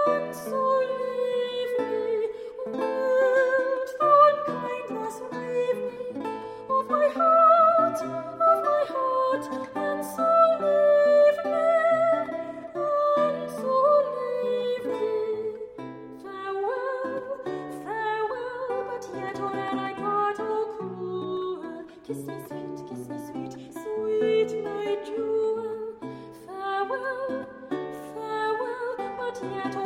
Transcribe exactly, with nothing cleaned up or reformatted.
and so lively, wilt thou kindness leave me of my heart, of my heart, and so lively, and so lively. Farewell, farewell, but yet whene'er I part, oh cruel, kiss me sweet, kiss me sweet, sweet my jewel. Farewell, farewell, but yet